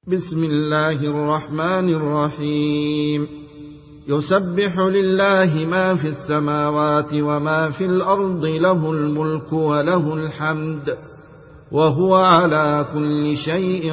بسم الله الرحمن الرحيم. يسبح لله ما في السماوات وما في الأرض، له الملك وله الحمد، وهو على كل شيء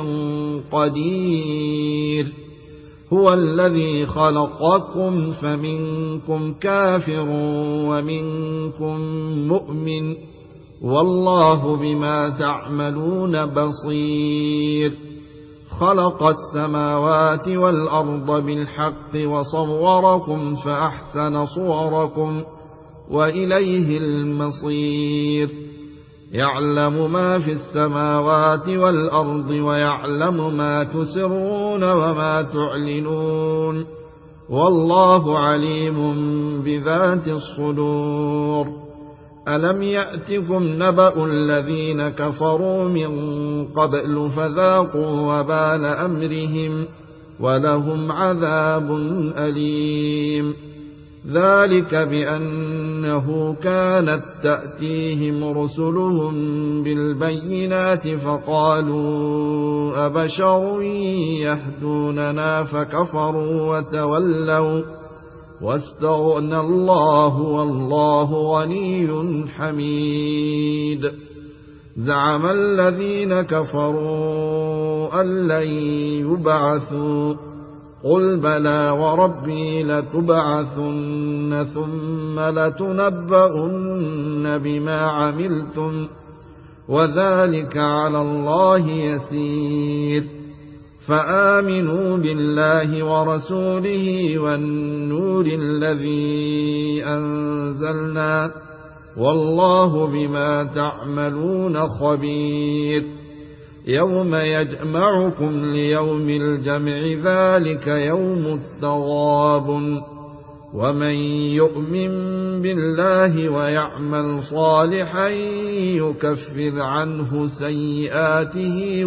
قدير. هو الذي خلقكم فمنكم كافر ومنكم مؤمن، والله بما تعملون بصير. خلق السماوات والأرض بالحق وصوركم فأحسن صوركم وإليه المصير. يعلم ما في السماوات والأرض ويعلم ما تسرون وما تعلنون، والله عليم بذات الصدور. ألم يأتكم نبأ الذين كفروا من قبل فذاقوا وبال أمرهم ولهم عذاب أليم. ذلك بأنه كانت تأتيهم رسلهم بالبينات فقالوا أبشر يهدوننا فكفروا وتولوا واستغنى الله والله غني حميد. زعم الذين كفروا أن لن يبعثوا، قل بلى وربي لتبعثن ثم لتنبؤن بما عملتم، وذلك على الله يسير. فآمنوا بالله ورسوله والنور الذي أنزلنا، والله بما تعملون خبير. يوم يجمعكم ليوم الجمع، ذلك يوم التغابن. ومن يؤمن بالله ويعمل صالحا يكفر عنه سيئاته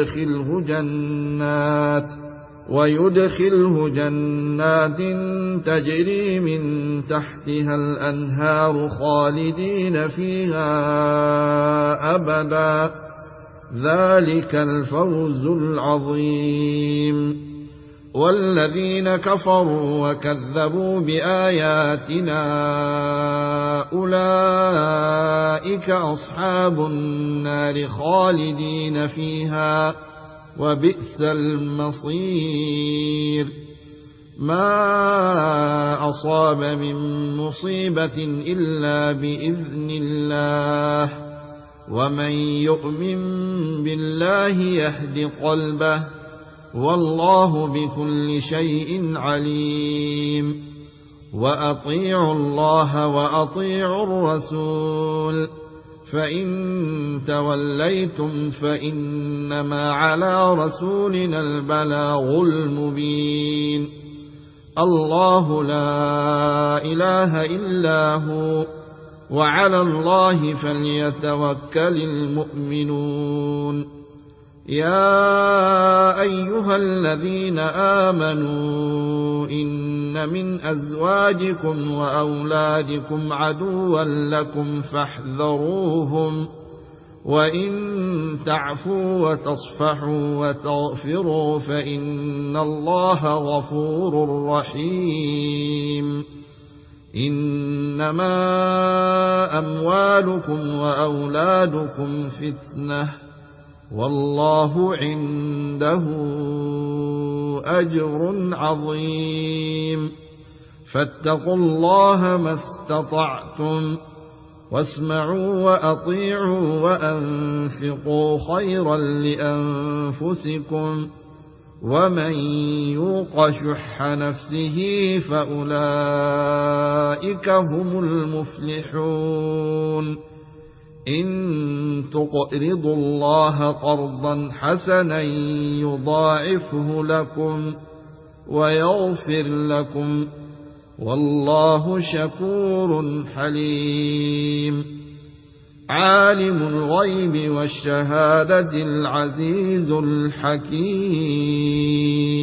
ويدخله جنات تجري من تحتها الأنهار خالدين فيها أبدا، ذلك الفوز العظيم. والذين كفروا وكذبوا بآياتنا أولئك أصحاب النار خالدين فيها، وبئس المصير. ما أصاب من مصيبة إلا بإذن الله، ومن يؤمن بالله يهد قلبه، والله بكل شيء عليم. وأطيعوا الله وأطيعوا الرسول، فإن توليتم فإنما على رسولنا البلاغ المبين. الله لا إله إلا هو، وعلى الله فليتوكل المؤمنون. يا أيها الذين آمنوا إن من أزواجكم وأولادكم عدوا لكم فاحذروهم، وإن تعفوا وتصفحوا وتغفروا فإن الله غفور رحيم. إنما أموالكم وأولادكم فتنة، والله عنده أجر عظيم. فاتقوا الله ما استطعتم، واسمعوا وأطيعوا وأنفقوا خيرا لأنفسكم، ومن يوق شح نفسه فأولئك هم المفلحون. إن تقرضوا الله قرضا حسنا يضاعفه لكم ويغفر لكم، والله شكور حليم. عالم الغيب والشهادة العزيز الحكيم.